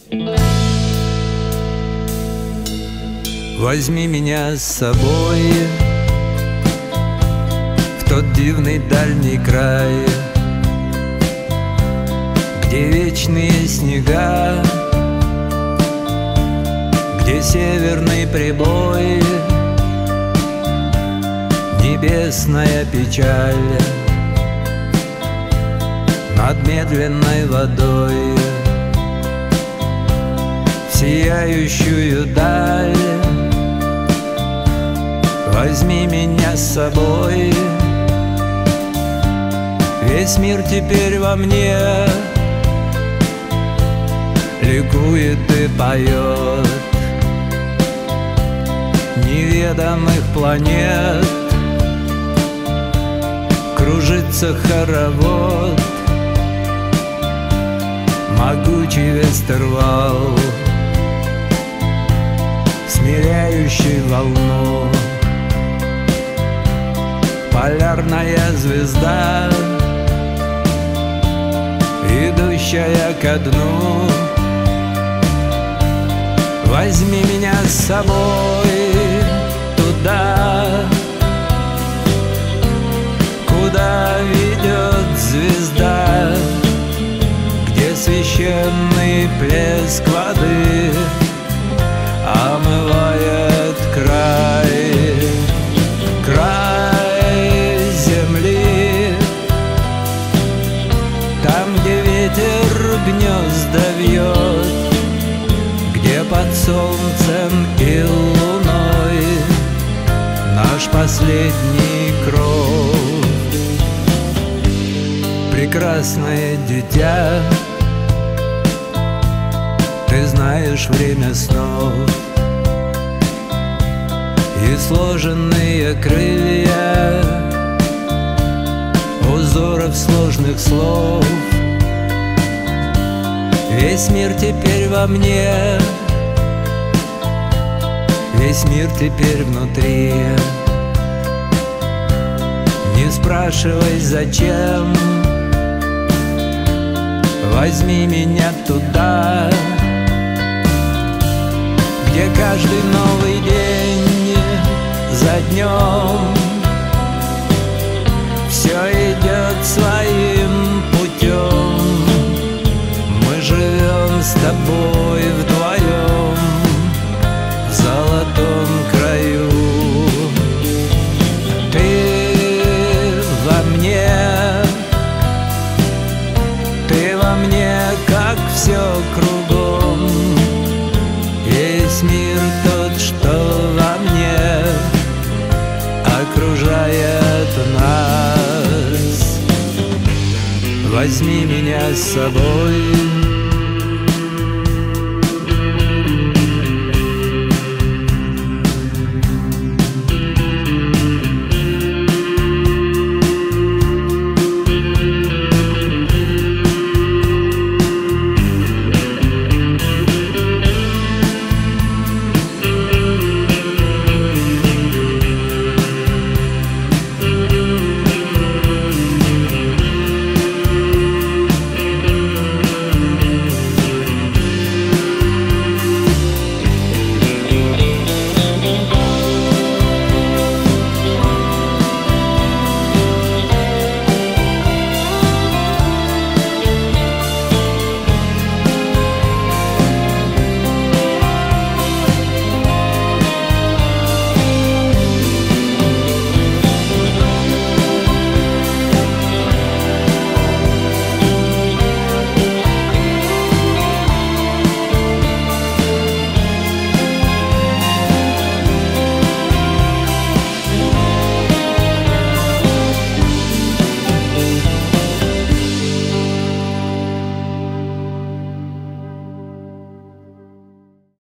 Возьми меня с собой в тот дивный дальний край, где вечные снега, где северный прибой, небесная печаль над медленной водой, в сияющую даль. Возьми меня с собой, весь мир теперь во мне ликует и поет неведомых планет. Кружится хоровод, могучий вестервал, смиряющий волну. Полярная звезда, идущая ко дну. Возьми меня с собой туда, куда ведет звезда, где священный плеск воды омывает край земли. Там, где ветер гнезда вьет, где под солнцем и луной наш последний кров. Прекрасное дитя, ты знаешь время снов и сложенные крылья узоров сложных слов. Весь мир теперь во мне, весь мир теперь внутри. Не спрашивай зачем, возьми меня туда, где каждый новый день за днем все идет своим путем. Мы живем с тобой вдвоем в золотом краю. Ты во мне, как все кругом. Весь мир тот, что во мне окружает нас. Возьми меня с собой